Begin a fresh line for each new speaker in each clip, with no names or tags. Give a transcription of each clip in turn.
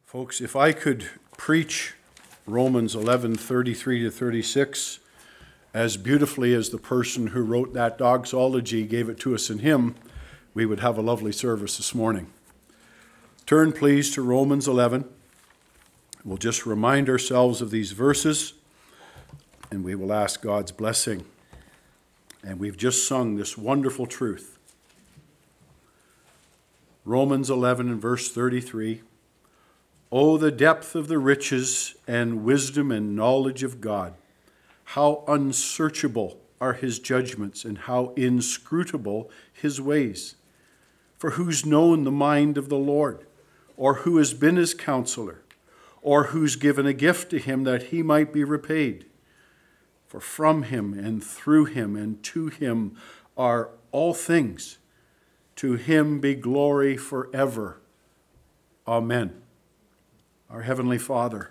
Folks, if I could preach Romans 11:33 to 36 as beautifully as the person who wrote that doxology gave it to us in hymn, we would have a lovely service this morning. Turn, please, to Romans 11. We'll just remind ourselves of these verses, and we will ask God's blessing. And we've just sung this wonderful truth. Romans 11 and verse 33. Oh, the depth of the riches and wisdom and knowledge of God! How unsearchable are his judgments and how inscrutable his ways! For who's known the mind of the Lord, or who has been his counselor, or who's given a gift to him that he might be repaid? For from him and through him and to him are all things. To him be glory forever. Amen. Our Heavenly Father,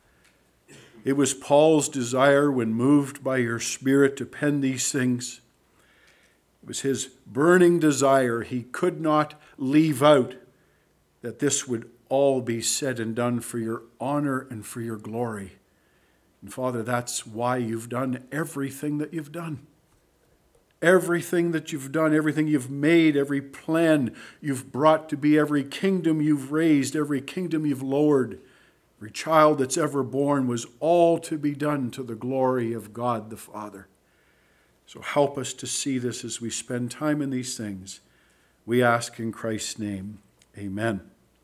it was Paul's desire when moved by your Spirit to pen these things. It was his burning desire. He could not leave out that this would all be said and done for your honor and for your glory. And Father, that's why you've done everything that you've done. Everything that you've done, everything you've made, every plan you've brought to be, every kingdom you've raised, every kingdom you've lowered, every child that's ever born was all to be done to the glory of God the Father. So help us to see this as we spend time in these things. We ask in Christ's name, amen.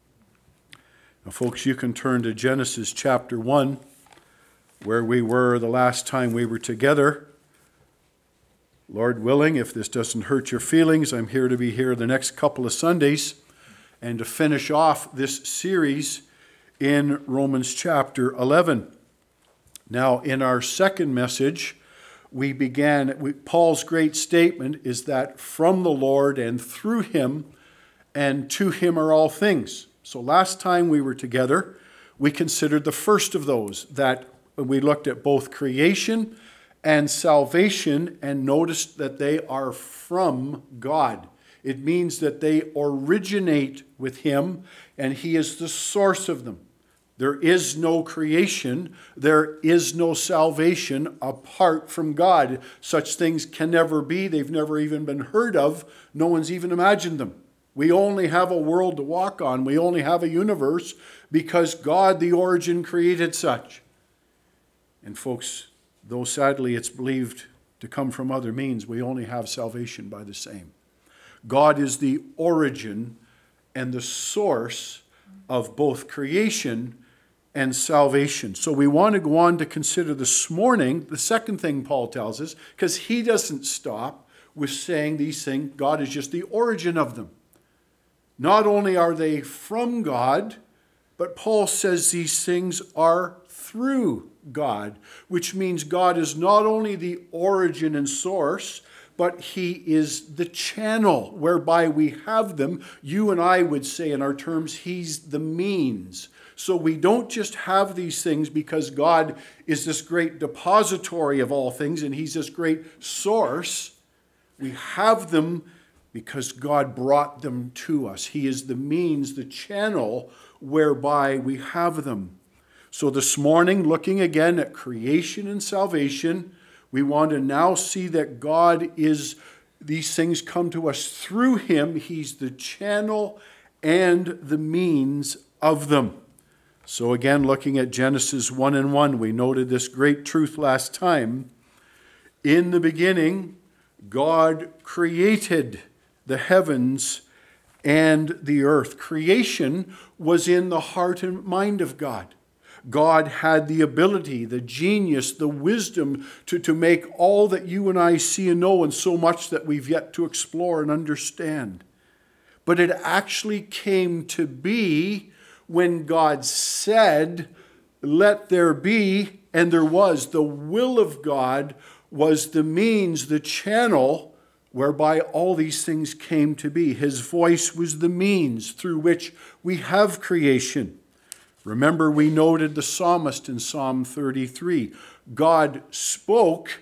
Now, folks, you can turn to Genesis chapter 1, where we were the last time we were together. Lord willing, if this doesn't hurt your feelings, I'm here to be here the next couple of Sundays and to finish off this series in Romans chapter 11. Now, in our second message, we began, Paul's great statement is that from the Lord and through him and to him are all things. So last time we were together, we considered the first of those, that we looked at both creation and salvation and noticed that they are from God. It means that they originate with him and he is the source of them. There is no creation, there is no salvation apart from God. Such things can never be. They've never even been heard of. No one's even imagined them. We only have a world to walk on. We only have a universe because God, the origin, created such. And folks, though sadly it's believed to come from other means, we only have salvation by the same. God is the origin and the source of both creation and salvation. So we want to go on to consider this morning the second thing Paul tells us, because he doesn't stop with saying these things. God is just the origin of them. Not only are they from God, but Paul says these things are through God, which means God is not only the origin and source, but he is the channel whereby we have them. You and I would say in our terms, he's the means. So we don't just have these things because God is this great depository of all things and he's this great source. We have them because God brought them to us. He is the means, the channel whereby we have them. So this morning, looking again at creation and salvation, we want to now see that God is, these things come to us through him. He's the channel and the means of them. So again, looking at Genesis 1:1, we noted this great truth last time. In the beginning, God created the heavens and the earth. Creation was in the heart and mind of God. God had the ability, the genius, the wisdom to make all that you and I see and know, and so much that we've yet to explore and understand. But it actually came to be when God said, "Let there be," and there was. The will of God was the means, the channel whereby all these things came to be. His voice was the means through which we have creation. Remember, we noted the psalmist in Psalm 33. God spoke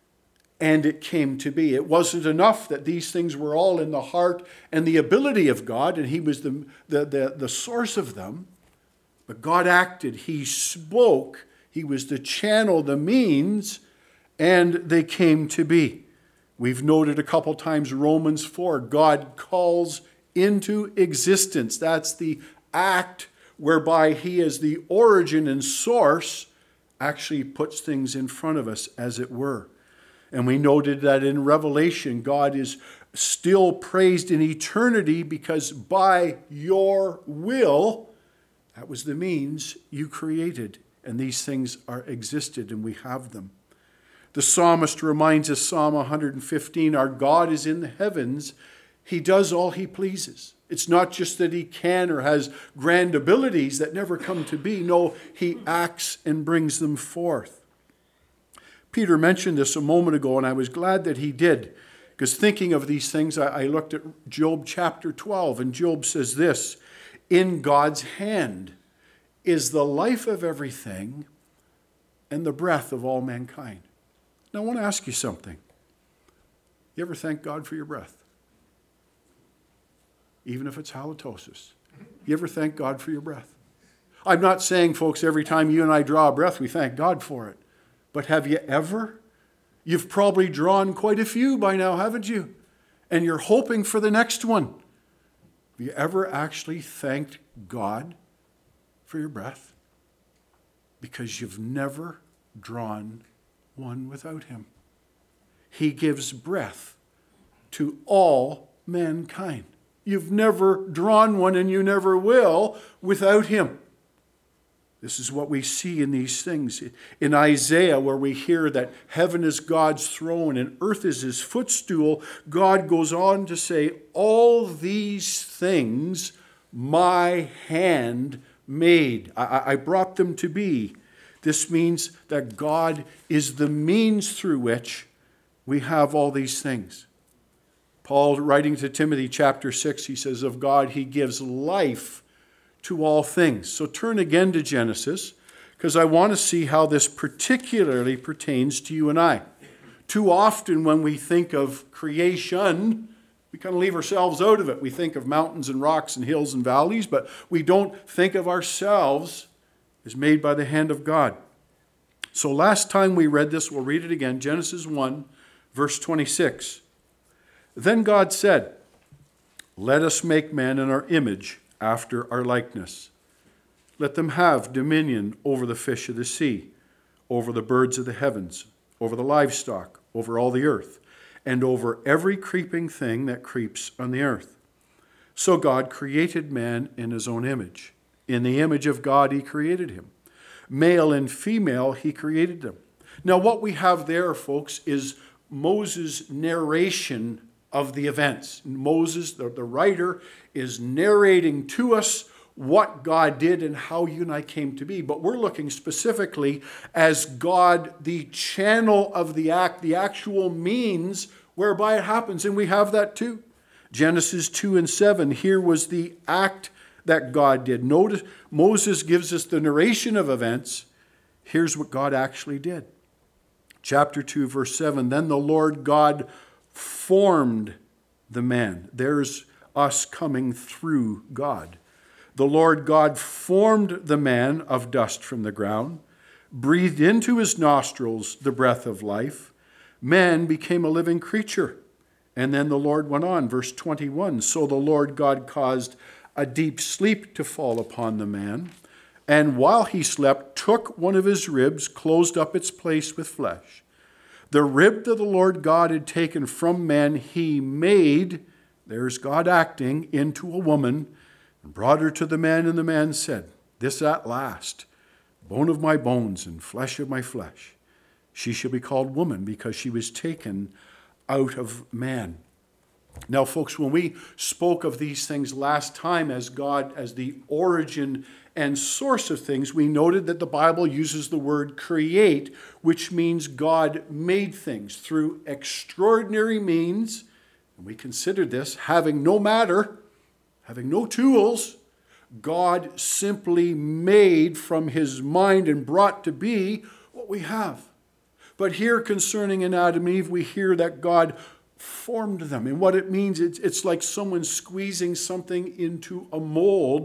and it came to be. It wasn't enough that these things were all in the heart and the ability of God and he was the source of them. But God acted. He spoke. He was the channel, the means, and they came to be. We've noted a couple times Romans 4. God calls into existence. That's the act whereby he, as the origin and source, actually puts things in front of us, as it were. And we noted that in Revelation, God is still praised in eternity because by your will, that was the means you created. And these things are existed and we have them. The psalmist reminds us, Psalm 115, our God is in the heavens. He does all he pleases. It's not just that he can or has grand abilities that never come to be. No, he acts and brings them forth. Peter mentioned this a moment ago, and I was glad that he did. Because thinking of these things, I looked at Job chapter 12, and Job says this, in God's hand is the life of everything and the breath of all mankind. Now, I want to ask you something. You ever thank God for your breath? Even if it's halitosis. You ever thank God for your breath? I'm not saying, folks, every time you and I draw a breath, we thank God for it. But have you ever? You've probably drawn quite a few by now, haven't you? And you're hoping for the next one. Have you ever actually thanked God for your breath? Because you've never drawn one without him. He gives breath to all mankind. You've never drawn one and you never will without him. This is what we see in these things. In Isaiah, where we hear that heaven is God's throne and earth is his footstool, God goes on to say, all these things my hand made. I brought them to be. This means that God is the means through which we have all these things. Paul, writing to Timothy chapter 6, he says, of God he gives life to all things. So turn again to Genesis, because I want to see how this particularly pertains to you and I. Too often when we think of creation, we kind of leave ourselves out of it. We think of mountains and rocks and hills and valleys, but we don't think of ourselves as made by the hand of God. So last time we read this, we'll read it again, Genesis 1, verse 26. Then God said, let us make man in our image, after our likeness. Let them have dominion over the fish of the sea, over the birds of the heavens, over the livestock, over all the earth, and over every creeping thing that creeps on the earth. So God created man in his own image. In the image of God he created him. Male and female he created them. Now what we have there, folks, is Moses' narration of the events. Moses, the writer, is narrating to us what God did and how you and I came to be. But we're looking specifically as God, the channel of the act, the actual means whereby it happens. And we have that too. Genesis 2 and 7, here was the act that God did. Notice Moses gives us the narration of events. Here's what God actually did. Chapter 2, verse 7, then the Lord God formed the man. There's us coming through God. The Lord God formed the man of dust from the ground, breathed into his nostrils the breath of life. Man became a living creature. And then the Lord went on, verse 21. So the Lord God caused a deep sleep to fall upon the man, and while he slept, took one of his ribs, closed up its place with flesh. The rib that the Lord God had taken from man, he made, there's God acting, into a woman, and brought her to the man, and the man said, this at last, bone of my bones and flesh of my flesh. She shall be called woman, because she was taken out of man. Now, folks, when we spoke of these things last time as God, as the origin and source of things, we noted that the Bible uses the word create, which means God made things through extraordinary means. And we considered this, having no matter, having no tools, God simply made from his mind and brought to be what we have. But here concerning Adam and Eve, we hear that God formed them. And what it means, it's like someone squeezing something into a mold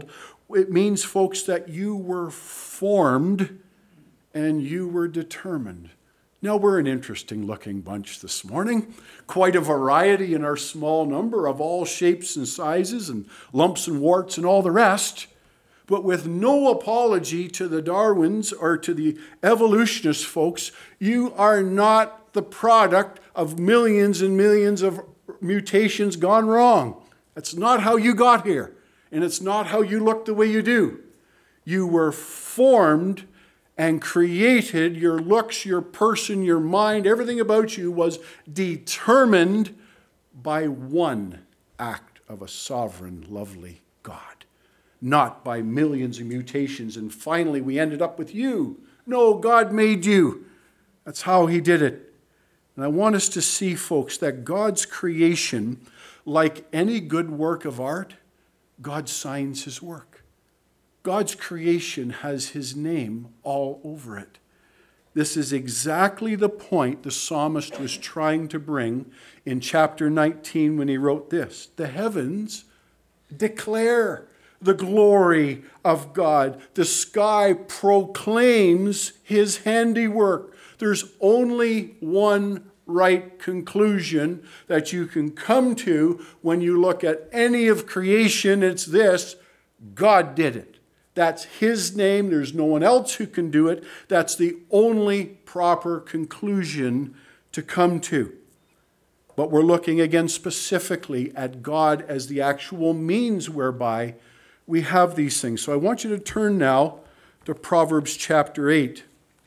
It means, folks, that you were formed and you were determined. Now, we're an interesting looking bunch this morning. Quite a variety in our small number of all shapes and sizes and lumps and warts and all the rest. But with no apology to the Darwins or to the evolutionists, folks, you are not the product of millions and millions of mutations gone wrong. That's not how you got here. And it's not how you look the way you do. You were formed and created. Your looks, your person, your mind, everything about you was determined by one act of a sovereign, lovely God. Not by millions of mutations, and finally we ended up with you. No, God made you. That's how he did it. And I want us to see, folks, that God's creation, like any good work of art, God signs his work. God's creation has his name all over it. This is exactly the point the psalmist was trying to bring in chapter 19 when he wrote this. The heavens declare the glory of God. The sky proclaims his handiwork. There's only one right conclusion that you can come to when you look at any of creation. It's this: God did it. That's his name. There's no one else who can do it. That's the only proper conclusion to come to. But we're looking again specifically at God as the actual means whereby we have these things. So I want you to turn now to Proverbs chapter 8,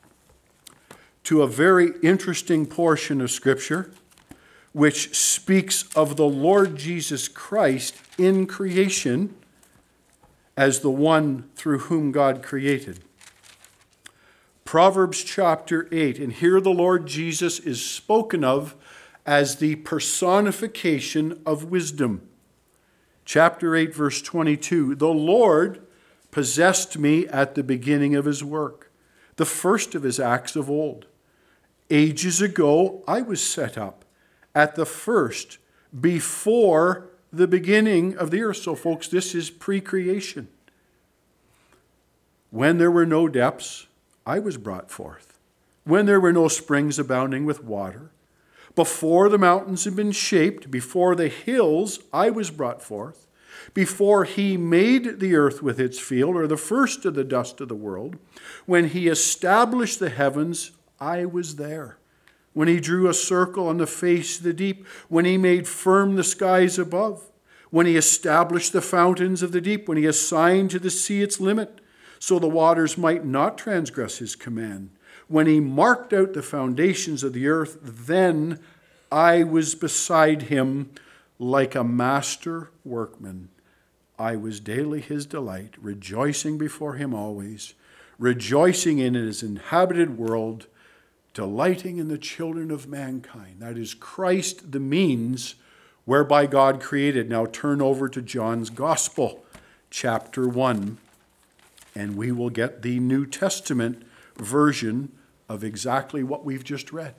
to a very interesting portion of Scripture which speaks of the Lord Jesus Christ in creation as the one through whom God created. Proverbs chapter 8, and here the Lord Jesus is spoken of as the personification of wisdom. Chapter 8, verse 22, the Lord possessed me at the beginning of his work, the first of his acts of old. Ages ago I was set up at the first, before the beginning of the earth. So folks, this is pre-creation. When there were no depths, I was brought forth. When there were no springs abounding with water, before the mountains had been shaped, before the hills, I was brought forth. Before he made the earth with its field, or the first of the dust of the world, when he established the heavens, I was there. When he drew a circle on the face of the deep, when he made firm the skies above, when he established the fountains of the deep, when he assigned to the sea its limit, so the waters might not transgress his command. When he marked out the foundations of the earth, then I was beside him like a master workman. I was daily his delight, rejoicing before him always, rejoicing in his inhabited world, delighting in the children of mankind. That is Christ, the means whereby God created. Now turn over to John's Gospel, chapter 1, and we will get the New Testament version of exactly what we've just read.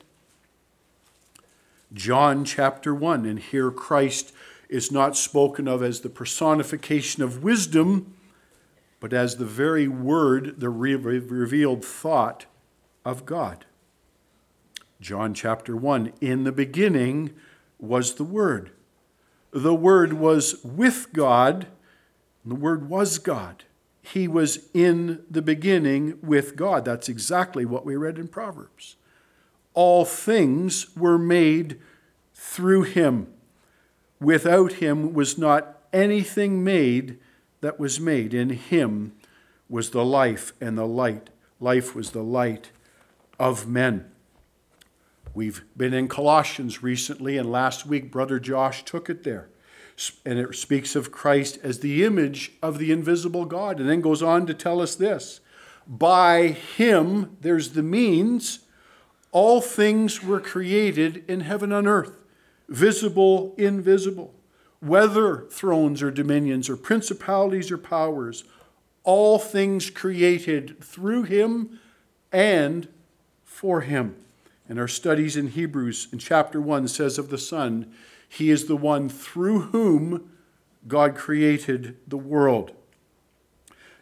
John chapter 1, and here Christ is not spoken of as the personification of wisdom, but as the very word, the revealed thought of God. John chapter 1, in the beginning was the Word. The Word was with God, and the Word was God. He was in the beginning with God. That's exactly what we read in Proverbs. All things were made through him. Without him was not anything made that was made. In him was the life and the light. Life was the light of men. We've been in Colossians recently, and last week Brother Josh took it there. And it speaks of Christ as the image of the invisible God, and then goes on to tell us this. By him, there's the means, all things were created in heaven and earth, visible, invisible, whether thrones or dominions or principalities or powers, all things created through him and for him. And our studies in Hebrews in chapter 1 says of the Son, he is the one through whom God created the world.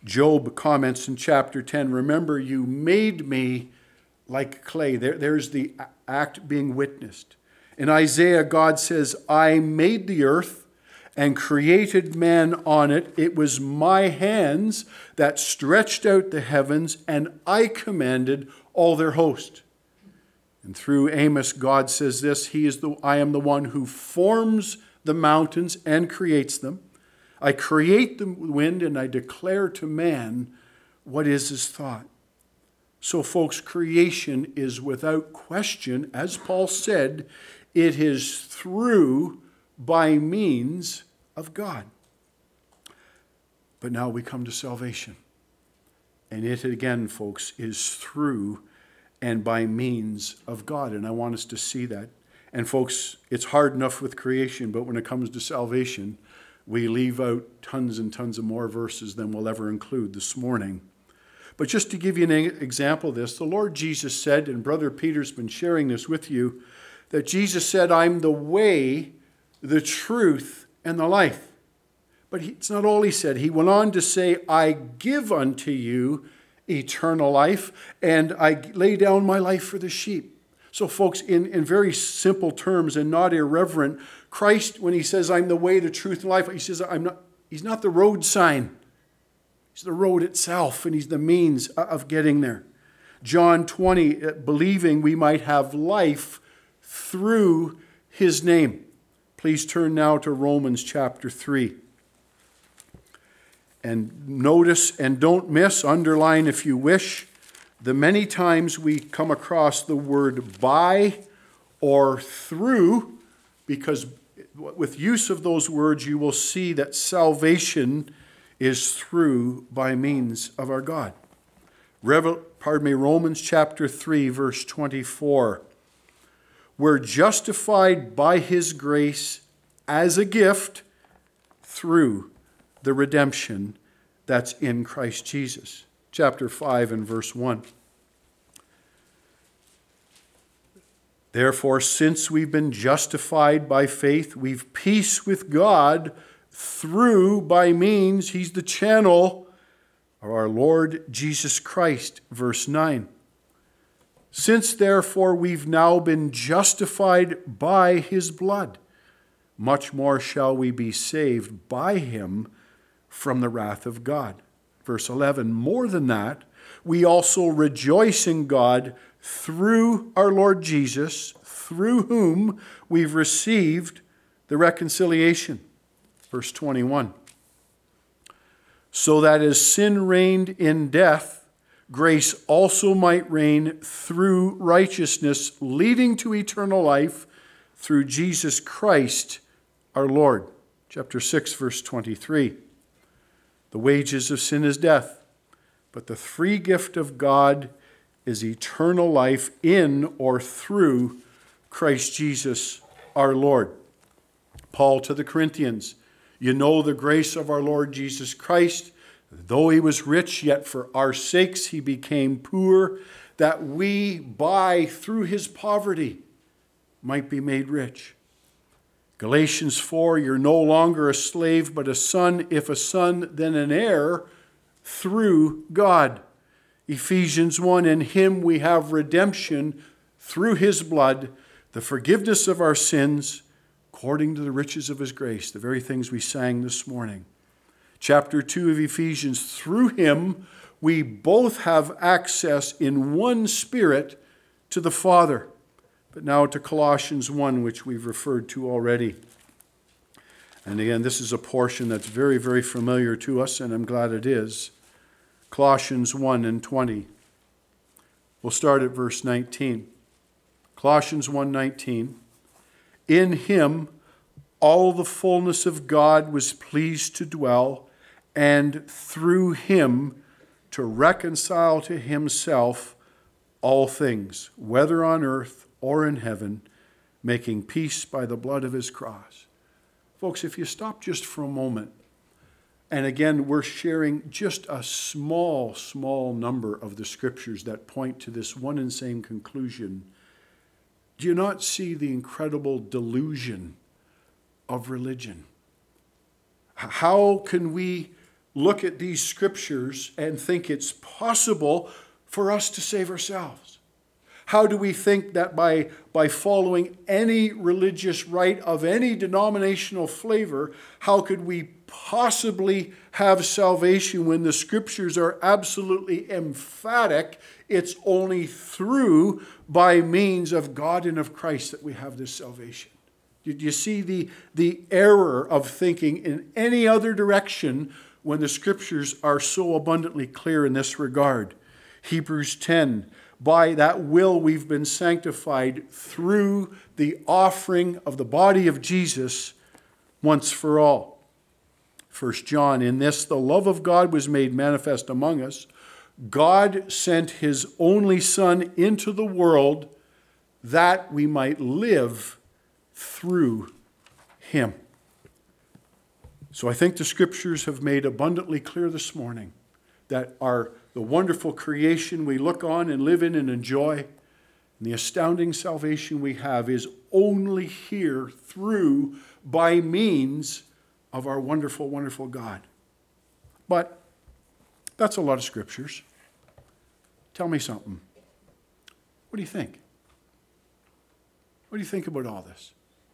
Job comments in chapter 10, remember, you made me like clay. There's the act being witnessed. In Isaiah, God says, I made the earth and created man on it. It was my hands that stretched out the heavens, and I commanded all their host. And through Amos, God says this, I am the one who forms the mountains and creates them. I create the wind and I declare to man what is his thought. So folks, creation is without question, as Paul said, it is through, by means of God. But now we come to salvation. And it again, folks, is through and by means of God. And I want us to see that. And folks, it's hard enough with creation, but when it comes to salvation, we leave out tons and tons of more verses than we'll ever include this morning. But just to give you an example of this, the Lord Jesus said, and Brother Peter's been sharing this with you, that Jesus said, I'm the way, the truth, and the life. But it's not all he said. He went on to say, I give unto you eternal life, and I lay down my life for the sheep. So folks, in very simple terms and not irreverent, Christ, when he says, I'm the way, the truth, and life, he says, he's not the road sign. He's the road itself, and he's the means of getting there. John 20, believing we might have life through his name. Please turn now to Romans chapter 3. And notice, and don't miss, underline if you wish, the many times we come across the word by or through, because with use of those words you will see that salvation is through, by means of our God. Romans chapter 3, verse 24. We're justified by his grace as a gift through the redemption that's in Christ Jesus. Chapter 5 and verse 1. Therefore, since we've been justified by faith, we've peace with God through, by means, he's the channel of our Lord Jesus Christ. Verse 9. Since therefore we've now been justified by his blood, much more shall we be saved by him from the wrath of God. Verse 11, more than that, we also rejoice in God through our Lord Jesus, through whom we've received the reconciliation. Verse 21, so that as sin reigned in death, grace also might reign through righteousness, leading to eternal life through Jesus Christ our Lord. Chapter 6, verse 23. The wages of sin is death, but the free gift of God is eternal life in or through Christ Jesus our Lord. Paul to the Corinthians, you know the grace of our Lord Jesus Christ, though he was rich, yet for our sakes he became poor, that we through his poverty might be made rich. Galatians 4, you're no longer a slave, but a son, if a son, then an heir through God. Ephesians 1, in him we have redemption through his blood, the forgiveness of our sins, according to the riches of his grace, the very things we sang this morning. Chapter 2 of Ephesians, through him we both have access in one Spirit to the Father. But now to Colossians 1, which we've referred to already. And again, this is a portion that's very, very familiar to us, and I'm glad it is. Colossians 1 and 20. We'll start at verse 19. Colossians 1:19. In him all the fullness of God was pleased to dwell, and through him to reconcile to himself all things, whether on earth or in heaven, making peace by the blood of his cross. Folks, if you stop just for a moment, and again, we're sharing just a small number of the scriptures that point to this one and same conclusion, do you not see the incredible delusion of religion? How can we look at these scriptures and think it's possible for us to save ourselves? How do we think that by following any religious rite of any denominational flavor, how could we possibly have salvation when the scriptures are absolutely emphatic? It's only through, by means of God and of Christ, that we have this salvation. Did you see the error of thinking in any other direction when the scriptures are so abundantly clear in this regard? Hebrews 10, by that will we've been sanctified through the offering of the body of Jesus once for all. 1 John, in this the love of God was made manifest among us. God sent his only Son into the world that we might live through him. So I think the scriptures have made abundantly clear this morning that the wonderful creation we look on and live in and enjoy, and the astounding salvation we have is only here through, by means of our wonderful, wonderful God. But that's a lot of scriptures. Tell me something. What do you think? What do you think about all this?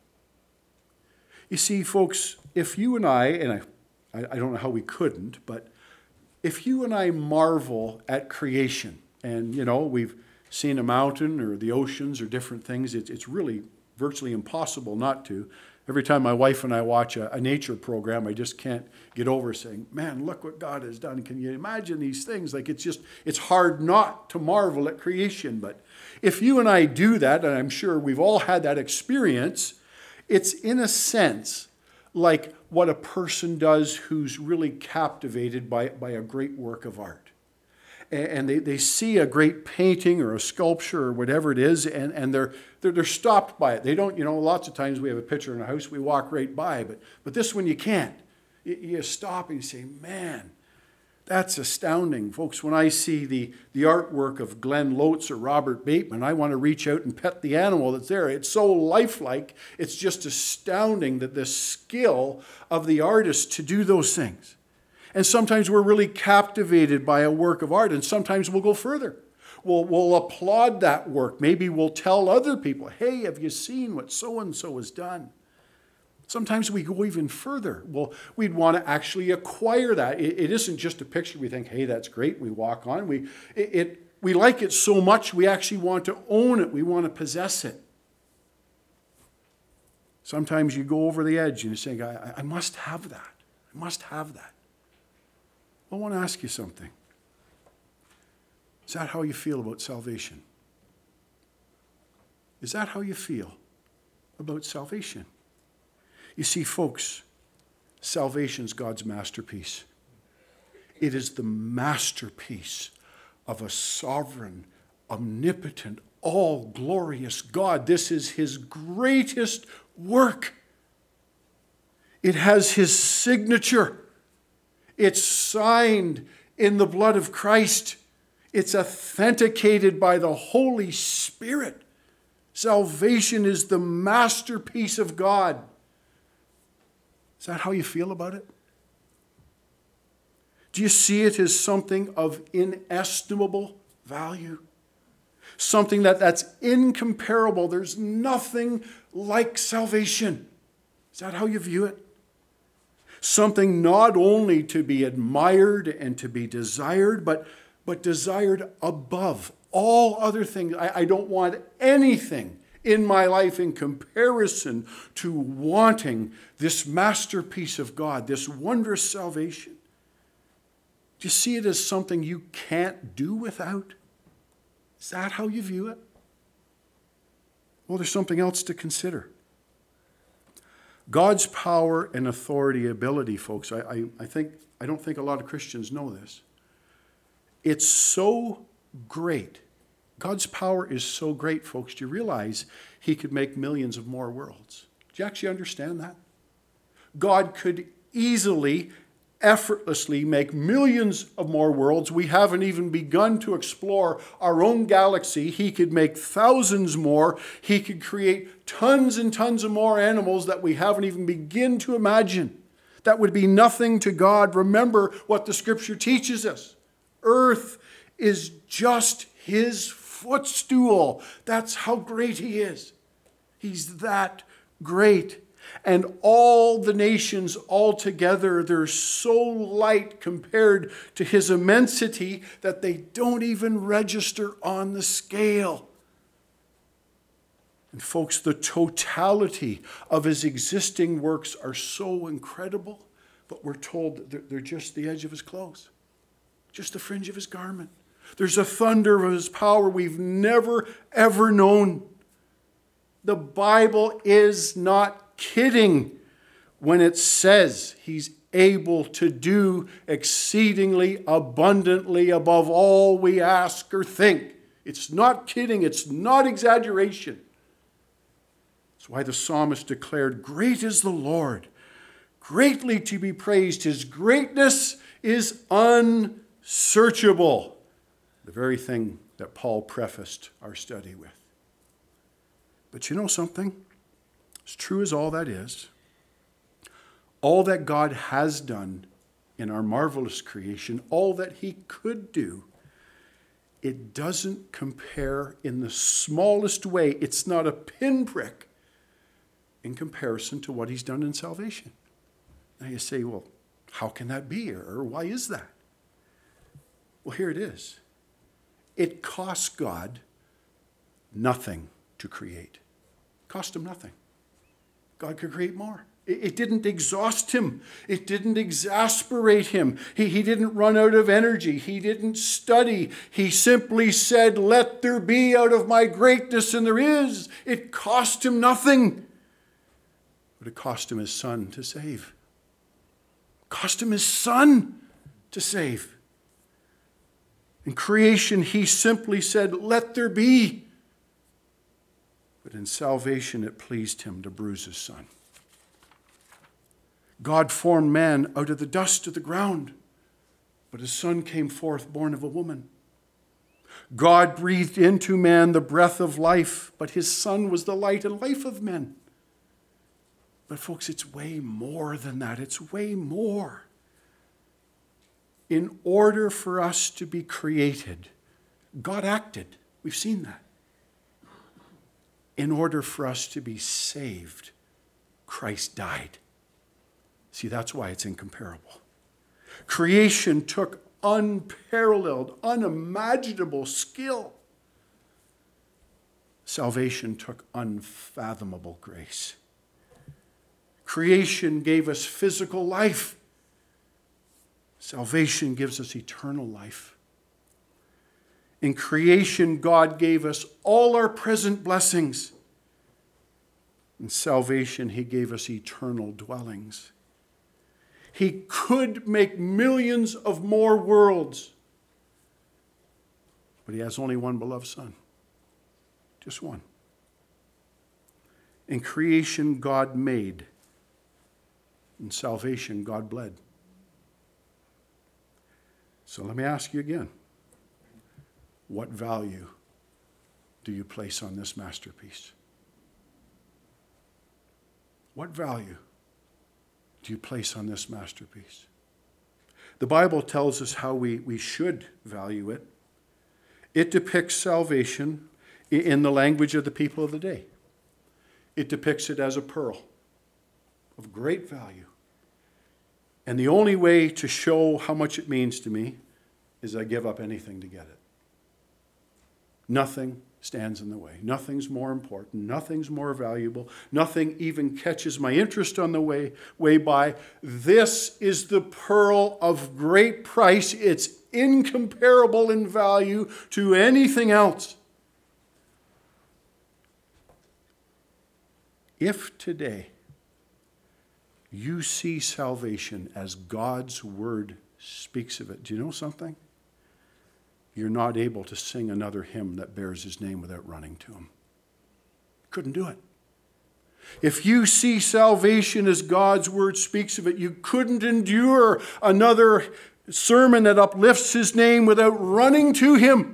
You see, folks, if you and I don't know how we couldn't, but if you and I marvel at creation, and, we've seen a mountain or the oceans or different things, it's really virtually impossible not to. Every time my wife and I watch a nature program, I just can't get over saying, man, look what God has done. Can you imagine these things? Like, it's hard not to marvel at creation. But if you and I do that, and I'm sure we've all had that experience, it's in a sense like what a person does who's really captivated by a great work of art. And they see a great painting or a sculpture or whatever it is, and they're stopped by it. They don't, lots of times we have a picture in a house, we walk right by, but this one you can't. You stop and you say, man, that's astounding. Folks, when I see the artwork of Glenn Lotz or Robert Bateman, I want to reach out and pet the animal that's there. It's so lifelike, it's just astounding that the skill of the artist to do those things. And sometimes we're really captivated by a work of art, and sometimes we'll go further. We'll applaud that work. Maybe we'll tell other people, hey, have you seen what so-and-so has done? Sometimes we go even further. We'd want to actually acquire that. It isn't just a picture we think, hey, that's great, we walk on. We like it so much, we actually want to own it. We want to possess it. Sometimes you go over the edge and you say, I must have that. I must have that. I want to ask you something. Is that how you feel about salvation? Is that how you feel about salvation? You see, folks, salvation's God's masterpiece. It is the masterpiece of a sovereign, omnipotent, all-glorious God. This is his greatest work. It has his signature. It's signed in the blood of Christ. It's authenticated by the Holy Spirit. Salvation is the masterpiece of God. Is that how you feel about it? Do you see it as something of inestimable value? Something that's incomparable. There's nothing like salvation. Is that how you view it? Something not only to be admired and to be desired, but desired above all other things. I don't want anything in my life in comparison to wanting this masterpiece of God, this wondrous salvation. Do you see it as something you can't do without? Is that how you view it? Well, there's something else to consider. God's power and authority, ability, folks, I don't think a lot of Christians know this. It's so great. God's power is so great, folks. Do you realize he could make millions of more worlds? Do you actually understand that? God could easily, effortlessly make millions of more worlds. We haven't even begun to explore our own galaxy. He could make thousands more. He could create tons and tons of more animals that we haven't even begun to imagine. That would be nothing to God. Remember what the Scripture teaches us. Earth is just his footstool. That's how great he is. He's that great. And all the nations all together, they're so light compared to his immensity that they don't even register on the scale. And folks, the totality of his existing works are so incredible, but we're told that they're just the edge of his clothes, just the fringe of his garment. There's a thunder of his power we've never, ever known. The Bible is not kidding when it says he's able to do exceedingly abundantly above all we ask or think. It's not kidding. It's not exaggeration. That's why the psalmist declared, "Great is the Lord, greatly to be praised. His greatness is unsearchable." The very thing that Paul prefaced our study with. But you know something? As true as all that is, all that God has done in our marvelous creation, all that he could do, it doesn't compare in the smallest way. It's not a pinprick in comparison to what he's done in salvation. Now you say, well, how can that be? Or why is that? Well, here it is. It cost God nothing to create. It cost him nothing. God could create more. It didn't exhaust him. It didn't exasperate him. He didn't run out of energy. He didn't study. He simply said, "Let there be out of my greatness," and there is. It cost him nothing. But it cost him his son to save. It cost him his son to save. In creation, he simply said, "Let there be." But in salvation, it pleased him to bruise his son. God formed man out of the dust of the ground, but his son came forth born of a woman. God breathed into man the breath of life, but his son was the light and life of men. But folks, it's way more than that. It's way more. In order for us to be created, God acted. We've seen that. In order for us to be saved, Christ died. See, that's why it's incomparable. Creation took unparalleled, unimaginable skill. Salvation took unfathomable grace. Creation gave us physical life. Salvation gives us eternal life. In creation, God gave us all our present blessings. In salvation, he gave us eternal dwellings. He could make millions of more worlds, but he has only one beloved son. Just one. In creation, God made. In salvation, God bled. So let me ask you again. What value do you place on this masterpiece? What value do you place on this masterpiece? The Bible tells us how we should value it. It depicts salvation in the language of the people of the day. It depicts it as a pearl of great value. And the only way to show how much it means to me is I give up anything to get it. Nothing stands in the way. Nothing's more important. Nothing's more valuable. Nothing even catches my interest on the way by. This is the pearl of great price. It's incomparable in value to anything else. If today you see salvation as God's word speaks of it, do you know something? You're not able to sing another hymn that bears his name without running to him. Couldn't do it. If you see salvation as God's word speaks of it, you couldn't endure another sermon that uplifts his name without running to him.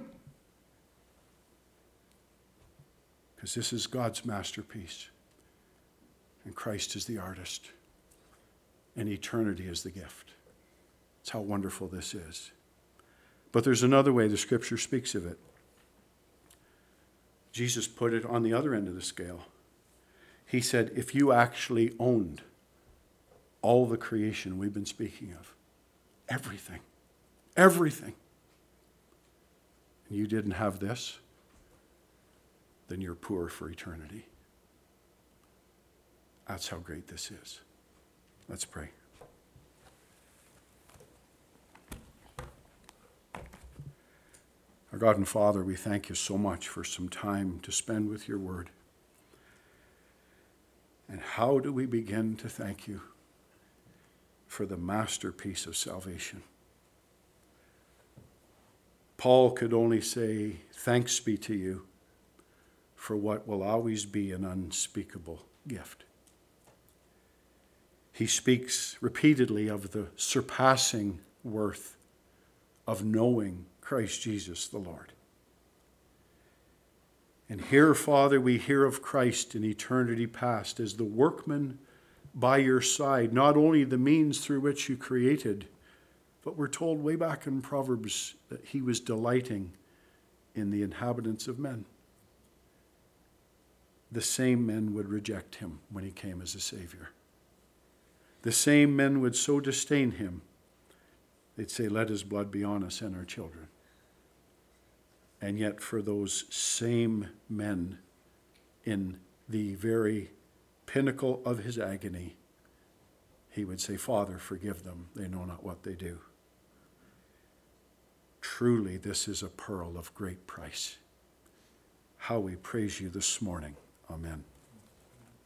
Because this is God's masterpiece. And Christ is the artist. and eternity as the gift. That's how wonderful this is. But there's another way the Scripture speaks of it. Jesus put it on the other end of the scale. He said, if you actually owned all the creation we've been speaking of, everything, and you didn't have this, then you're poor for eternity. That's how great this is. Let's pray. Our God and Father, we thank you so much for some time to spend with your word. And how do we begin to thank you for the masterpiece of salvation? Paul could only say, thanks be to you for what will always be an unspeakable gift. He speaks repeatedly of the surpassing worth of knowing Christ Jesus the Lord. And here, Father, we hear of Christ in eternity past as the workman by your side, not only the means through which you created, but we're told way back in Proverbs that he was delighting in the inhabitants of men. The same men would reject him when he came as a Savior. The same men would so disdain him, they'd say, let his blood be on us and our children. And yet for those same men in the very pinnacle of his agony, he would say, Father, forgive them. They know not what they do. Truly, this is a pearl of great price. How we praise you this morning. Amen.